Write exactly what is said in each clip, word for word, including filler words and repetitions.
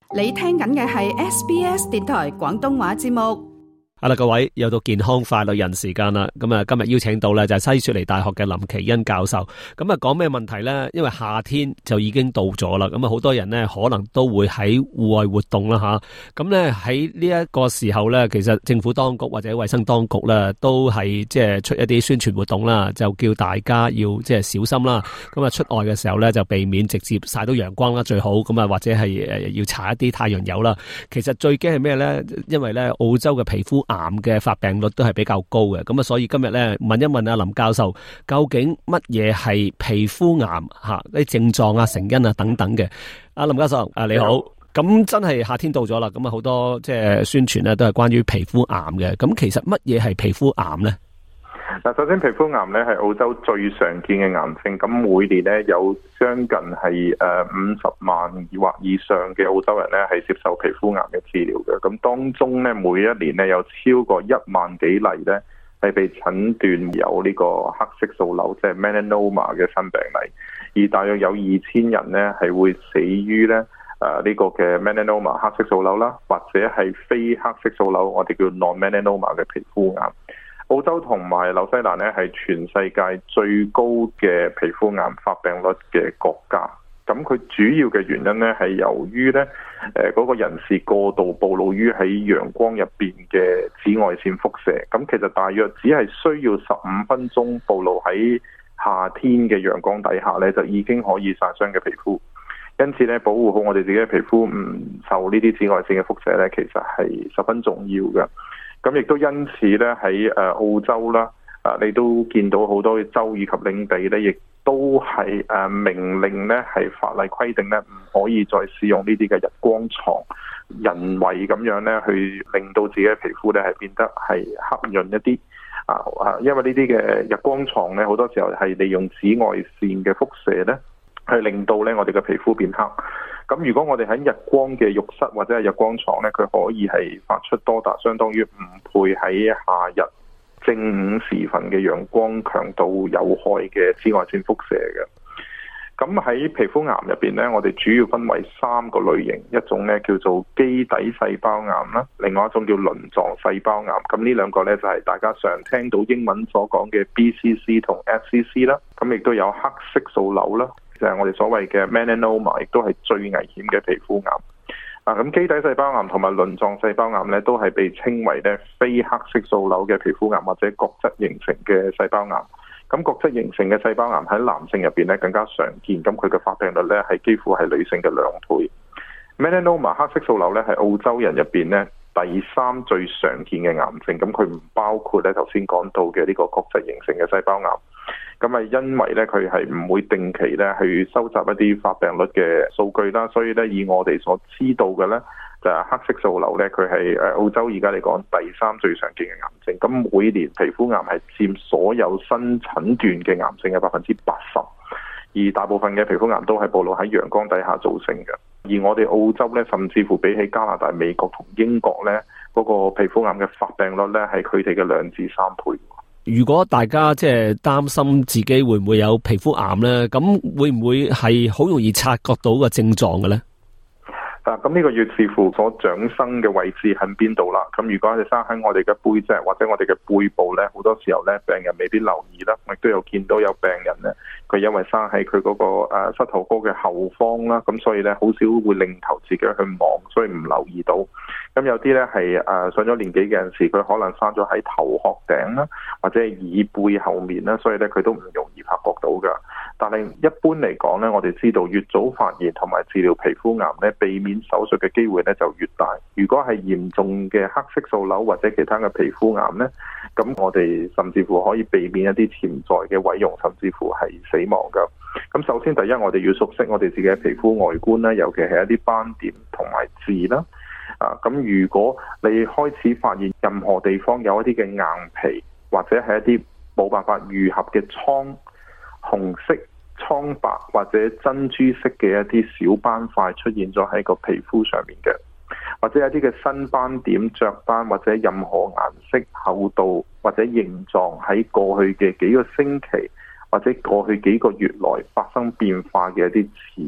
你聽緊嘅係 S B S 電台廣東話節目。 好啦，各位又到健康快樂人時間啦。咁啊，今日邀請到咧就係西雪梨大學嘅林奇恩教授。咁啊，講咩問題咧？因為夏天就已經到咗啦，咁啊，好多人咧可能都會喺戶外活動啦吓。咁咧喺呢一個時候咧，其實政府當局或者衛生當局咧都係即係出一啲宣傳活動啦，就叫大家要即係小心啦。咁啊，出外嘅時候咧就避免直接曬到陽光啦，最好。咁啊，或者係誒要搽一啲太陽油啦。其實最驚係咩咧？因為咧澳洲嘅皮膚癌嘅發病率都係比較高嘅，咁啊，所以今日咧問一問阿林教授，究竟乜嘢係皮膚癌吓？啲症狀啊、成因啊等等嘅。阿林教授，啊你好，咁真係夏天到咗啦，咁啊好多即係宣傳咧都係關於皮膚癌嘅。咁其實乜嘢係皮膚癌咧？ 嗱，首先皮膚癌咧係澳洲最常見嘅癌症，咁每年咧有將近係誒五十萬或以上嘅澳洲人咧係接受皮膚癌嘅治療嘅，咁當中咧每一年咧有超過一萬幾例咧係被診斷有呢個黑色素瘤，即係 melanoma 嘅新病例，而大約有二千人咧係會死於咧誒呢個嘅 melanoma 黑色素瘤啦，或者係非黑色素瘤，我哋叫 non-melanoma 嘅皮膚癌。澳洲同埋紐西蘭咧係全世界最高嘅皮膚癌發病率嘅國家。咁佢主要嘅原因咧係由於咧誒嗰個人士過度暴露於喺陽光入邊嘅紫外線輻射。咁其實大約只係需要十五分鐘暴露喺夏天嘅陽光底下咧，就已經可以殺傷嘅皮膚。因此咧，保護好我哋自己嘅皮膚唔受呢啲紫外線嘅輻射咧，其實係十分重要嘅。咁亦都因此咧，喺誒澳洲啦，啊你都見到好多州以及領地咧，亦都係誒命令咧，係法例規定咧，唔可以再使用呢啲嘅日光床，人為咁樣咧，去令到自己嘅皮膚咧係變得係黑潤一啲啊啊！因為呢啲嘅日光床咧，好多時候係利用紫外線嘅輻射咧，係令到咧我哋嘅皮膚變黑。咁如果我哋喺日光嘅浴室或者係日光床咧，佢可以係發出多達相當於五倍喺夏日正午時分嘅陽光強度有害嘅紫外線輻射嘅。咁喺皮膚癌入邊咧，我哋主要分為三個類型，一種咧叫做基底細胞癌啦，另外一種叫鱗狀細胞癌。咁呢兩個咧就係大家常聽到英文所講嘅 B C C 同 S C C 啦。咁亦都有黑色素瘤啦，就係我哋所謂嘅 melanoma， 亦都係最危險嘅皮膚癌。啊，咁基底細胞癌同埋鱗狀細胞癌咧，都係被稱為咧非黑色素瘤嘅皮膚癌或者角質形成嘅細胞癌。咁角質形成嘅細胞癌喺男性入邊咧更加常見，咁佢嘅發病率咧係幾乎係女性嘅兩倍。melanoma 黑色素瘤咧係澳洲人入邊咧第三最常見嘅癌症，咁佢唔包括咧頭先講到嘅呢個角質形成嘅細胞癌。咁係因為咧佢係唔會定期咧去收集一啲發病率嘅數據啦，所以咧以我哋所知道嘅咧就係黑色素瘤咧佢係誒澳洲而家嚟講第三最常見嘅癌症。咁每年皮膚癌係佔所有新診斷嘅癌症嘅百分之八十，而大部分嘅皮膚癌都係暴露喺陽光底下造成嘅。而我哋澳洲咧甚至乎比起加拿大、美國同英國咧嗰個皮膚癌嘅發病率咧係佢哋嘅兩至三倍。 如果大家即係擔心自己會唔會有皮膚癌咧，咁會唔會係好容易察覺到個症狀嘅咧？ 啊，咁呢個要視乎所長生嘅位置喺邊度啦。咁如果係生喺我哋嘅背脊或者我哋嘅背部咧，好多時候咧病人未必留意啦。亦都有見到有病人咧，佢因為生喺佢嗰個誒膝頭哥嘅後方啦，咁所以咧好少會擰頭自己去望，所以唔留意到。咁有啲咧係誒上咗年紀嘅人士，佢可能生咗喺頭殼頂啦，或者係耳背後面啦，所以咧佢都唔容易發覺到㗎。但係一般嚟講咧，我哋知道越早發現同埋治療皮膚癌咧，避免手術嘅機會咧就越大。如果係嚴重嘅黑色素瘤或者其他嘅皮膚癌咧，咁我哋甚至乎可以避免一啲潛在嘅毀容，甚至乎係死亡㗎。咁首先第一，我哋要熟悉我哋自己嘅皮膚外觀啦，尤其係一啲斑點同埋痣啦。啊，咁如果你開始發現任何地方有一啲嘅硬皮，或者係一啲冇辦法愈合嘅瘡、紅色、蒼白或者珍珠色嘅一啲小斑塊出現咗喺個皮膚上面嘅，或者有啲嘅新斑點、雀斑或者任何顏色、厚度或者形狀喺過去嘅幾個星期或者過去幾個月內發生變化嘅一啲刺，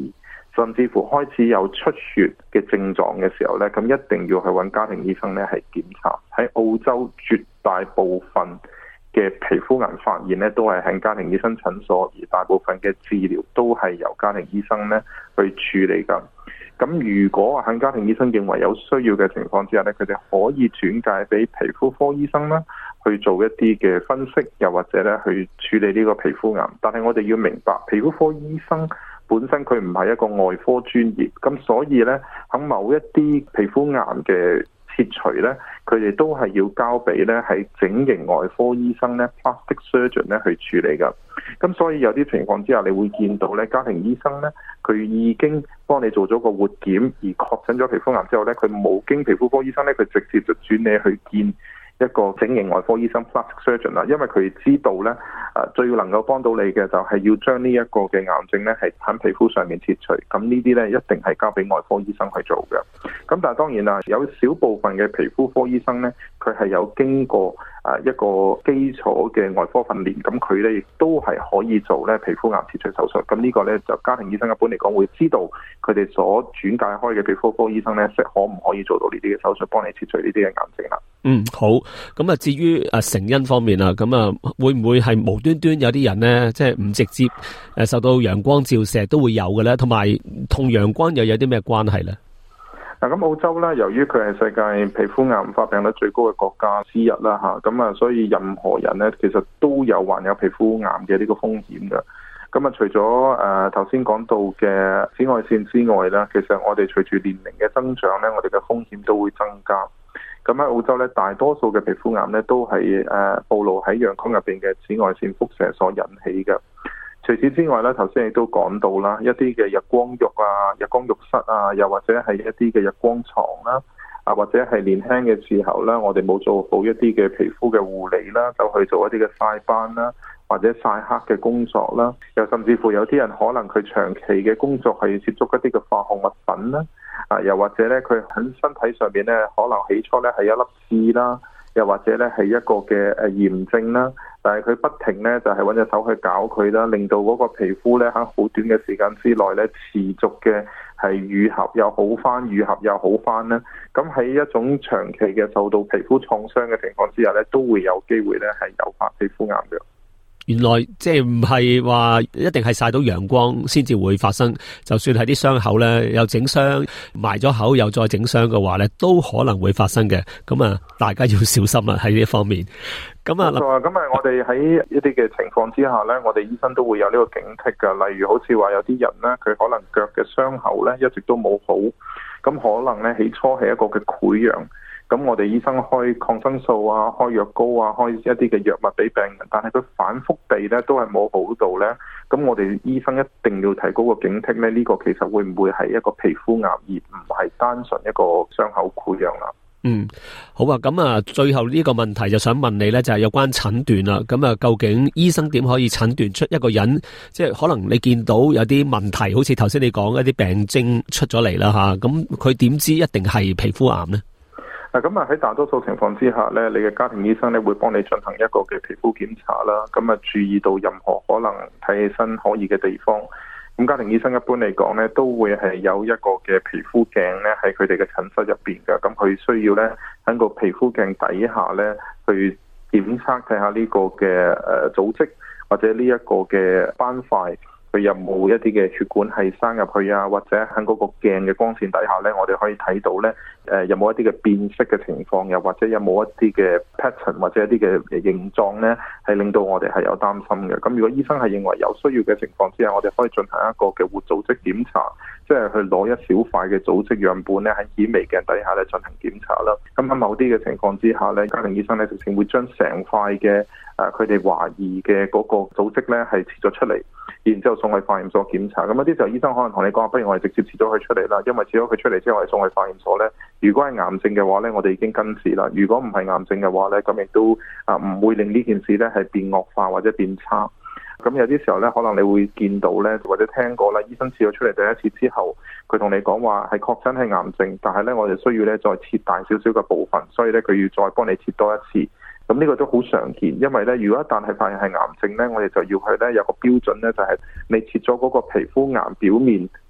甚至乎開始有出血嘅症狀嘅時候咧，咁一定要去揾家庭醫生咧係檢查。喺澳洲絕大部分嘅皮膚癌發現咧，都係喺家庭醫生診所，而大部分嘅治療都係由家庭醫生咧去處理㗎。咁如果喺家庭醫生認為有需要嘅情況之下咧，佢哋可以轉介俾皮膚科醫生啦，去做一啲嘅分析，又或者咧去處理呢個皮膚癌。但係我哋要明白，皮膚科醫生本身佢唔係一個外科專業，咁所以咧喺某一啲皮膚癌嘅切除咧，佢哋都係要交俾咧係整形外科醫生咧 plastic surgeon 咧去處理噶。咁所以有啲情況之下，你會見到咧家庭醫生咧，佢已經幫你做咗個活檢而確診咗皮膚癌之後咧，佢冇經皮膚科醫生咧，佢直接就轉你去見一個整形外科醫生 plastic surgeon 啦，因為佢知道咧，誒最能夠幫到你嘅就係要將呢一個嘅癌症咧係喺皮膚上面切除，咁呢啲咧一定係交俾外科醫生去做嘅。咁但係當然啦，有少部分嘅皮膚科醫生咧，佢係有經過誒一個基礎嘅外科訓練，咁佢咧亦都係可以做咧皮膚癌切除手術。咁呢個咧就家庭醫生一般嚟講會知道佢哋所轉介開嘅皮膚科醫生咧，識可唔可以做到呢啲嘅手術，幫你切除呢啲嘅癌症啦。 嗯，好。咁啊，至於誒成因方面啊，咁啊會唔會係無端端有啲人咧，即係唔直接誒受到陽光照射都會有嘅咧？同埋同陽光又有啲咩關係咧？ 嗱，咁澳洲咧，由於佢係世界皮膚癌發病率最高嘅國家之一啦，嚇，咁啊，所以任何人咧，其實都有患有皮膚癌嘅呢個風險嘅。咁啊，除咗誒頭先講到嘅紫外線之外咧，其實我哋隨住年齡嘅增長咧，我哋嘅風險都會增加。咁喺澳洲咧，大多數嘅皮膚癌咧都係誒暴露喺陽光入邊嘅紫外線輻射所引起嘅。除此之外咧，頭先亦都講到啦，一啲嘅日光浴啊、日光浴室啊，又或者係一啲嘅日光床啦，啊或者係年輕嘅時候啦，我哋冇做好一啲嘅皮膚嘅護理啦，就去做一啲嘅曬斑啦，或者曬黑嘅工作啦，又甚至乎有啲人可能佢長期嘅工作係要接觸一啲嘅化學物品啦，啊又或者咧佢喺身體上邊咧可能起初咧係一粒痣啦，又或者咧係一個嘅誒炎症啦，但係佢不停咧就係揾隻手去搞佢啦，令到嗰個皮膚咧喺好短嘅時間之內咧持續嘅係愈合又好翻，愈合又好翻啦。咁喺一種長期嘅受到皮膚創傷嘅情況之下咧，都會有機會咧係誘發皮膚癌嘅。 原來即係唔係話一定係曬到陽光先至會發生，就算係啲傷口咧又整傷埋咗口又再整傷嘅話咧，都可能會發生嘅。咁啊，大家要小心啦喺呢一方面。咁啊， 咁啊，我哋喺一啲嘅情況之下咧，我哋醫生都會有呢個警惕㗎。例如好似話有啲人咧，佢可能腳嘅傷口咧一直都冇好，咁可能咧起初係一個嘅潰瘍。咁我哋醫生開抗生素啊、開藥膏啊、開一啲嘅藥物俾病人，但係佢反覆地咧都係冇好到咧。咁我哋醫生一定要提高個警惕咧，呢、這個其實會唔會係一個皮膚癌而唔係單純一個傷口潰瘍啦？ 嗯，好啊。咁啊，最後呢個問題就想問你咧，就係有關診斷啦。咁啊，究竟醫生點可以診斷出一個人，即係可能你見到有啲問題，好似頭先你講一啲病徵出咗嚟啦吓，咁佢點知一定係皮膚癌呢？ 嗱，咁啊喺大多數情況之下咧，你嘅家庭醫生咧會幫你進行一個嘅皮膚檢查啦，咁啊注意到任何可能睇起身可疑嘅地方。咁家庭醫生一般嚟講咧，都會係有一個嘅皮膚鏡咧喺佢哋嘅診室入邊嘅，咁佢需要咧喺個皮膚鏡底下咧去檢測睇下呢個嘅誒組織或者呢一個嘅斑塊。佢有冇一啲嘅血管係生入去啊，或者喺嗰個鏡嘅光線底下咧，我哋可以睇到咧，誒有冇一啲嘅變色嘅情況，又或者有冇一啲嘅 pattern 或者一啲嘅形狀咧，係令到我哋係有擔心嘅。咁如果醫生係認為有需要嘅情況之下，我哋可以進行一個嘅活組織檢查，即係去攞一小塊嘅組織樣本咧，喺顯微鏡底下咧進行檢查啦。咁喺某啲嘅情況之下咧，家庭醫生咧直情會將成塊嘅誒佢哋懷疑嘅嗰個組織咧係切咗出嚟，然之後送去化驗所檢查。咁一啲時候醫生可能同你講，不如我哋直接切咗佢出嚟啦，因為切咗佢出嚟之後，我哋送去化驗所咧，如果係癌症嘅話咧，我哋已經根治啦；如果唔係癌症嘅話咧，咁亦都啊唔會令呢件事咧係變惡化或者變差。咁有啲時候咧，可能你會見到咧，或者聽過啦，醫生切咗出嚟第一次之後，佢同你講話係確診係癌症，但係咧我哋需要咧再切大少少嘅部分，所以咧佢要再幫你切多一次。咁呢個都好常見，因為咧，如果一旦係發現係癌症咧，我哋就要去咧有個標準咧，就係你切咗嗰個皮膚癌表面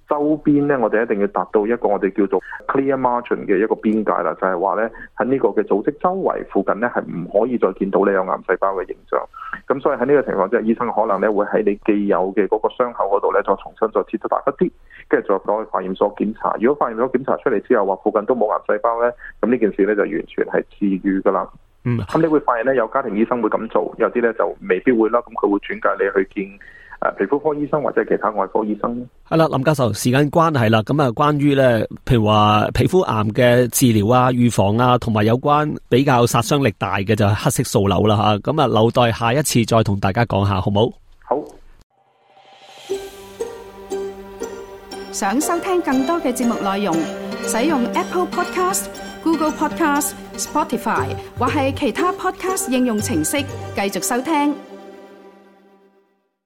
周邊咧，我哋一定要達到一個我哋叫做 clear margin 嘅一個邊界啦，就係話咧喺呢個嘅組織周圍附近咧係唔可以再見到你有癌細胞嘅形象。咁所以喺呢個情況之下，醫生可能咧會喺你既有嘅嗰個傷口嗰度咧再重新再切咗大一啲，跟住再攞去化驗所檢查。如果化驗所檢查出嚟之後話附近都冇癌細胞咧，咁呢件事咧就完全係治癒噶啦。 嗯， 咁你會發現咧有家庭醫生會咁做，有啲咧就未必會啦。咁佢會轉介你去見誒皮膚科醫生或者其他外科醫生。 係啦，林教授，時間關係啦，咁啊，關於咧，譬如話皮膚癌嘅治療啊、預防啊，同埋有關比較殺傷力大嘅就係黑色素瘤啦吓，咁啊，留待下一次再同大家講下，好冇？ 好。 想收聽更多嘅節目內容，使用 Apple Podcast、Google Podcast、Spotify 或係其他 Podcast 應用程式繼續收聽。